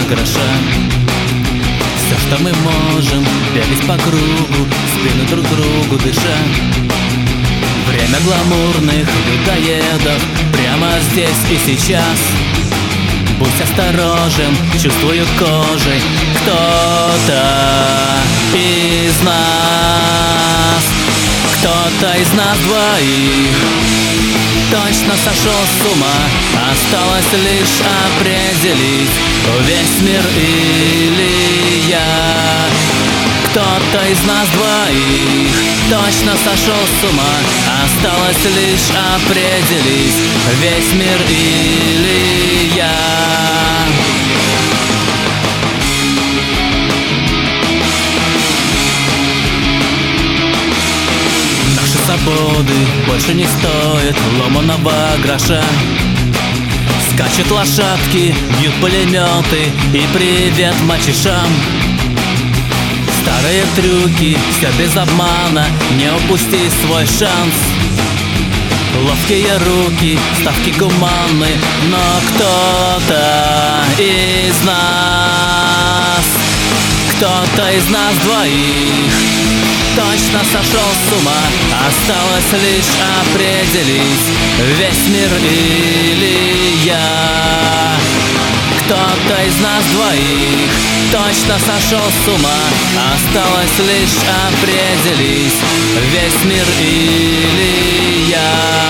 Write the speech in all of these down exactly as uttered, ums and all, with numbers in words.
гроша. Все, что мы можем, бегать по кругу, спину друг другу дыша. Время гламурных людоедов прямо здесь и сейчас. Будь осторожен, чувствую кожей, кто-то из нас, кто-то из нас двоих точно сошел с ума. Осталось лишь определить, весь мир или я. Кто-то из нас двоих точно сошел с ума. Осталось лишь определить, весь мир или я. Наши свободы больше не стоят ломаного гроша. Скачут лошадки, бьют пулеметы, и привет мальчишам. Старые трюки, все без обмана, не упусти свой шанс. Ловкие руки, ставки гуманны, но кто-то из нас, кто-то из нас двоих точно сошел с ума. Осталось лишь определить, весь мир или я. Кто-то из нас двоих точно сошел с ума. Осталось лишь определить, весь мир или я.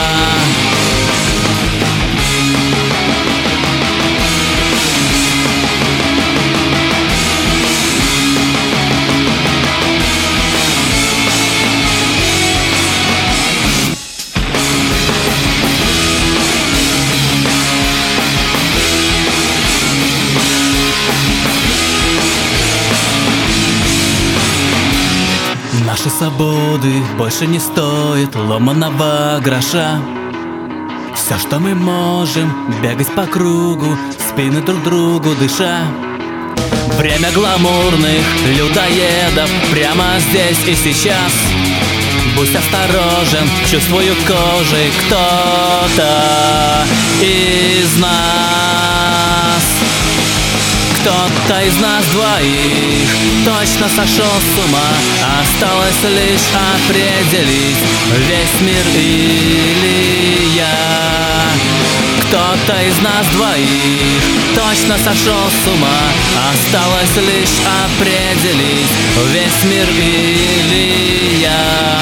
Наши свободы больше не стоят ломаного гроша. Все, что мы можем, бегать по кругу, спины друг другу дыша. Время гламурных людоедов прямо здесь и сейчас. Будь осторожен, чувствую кожей, кто-то из нас, кто-то из нас двоих точно сошел с ума. Осталось лишь определить, весь мир или я. Кто-то из нас двоих точно сошел с ума. Осталось лишь определить, весь мир или я.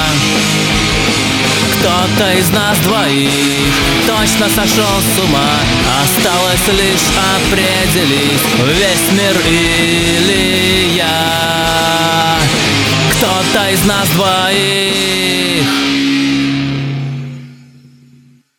Кто-то из нас двоих точно сошел с ума. Осталось лишь определить, весь мир или я. Кто-то из нас двоих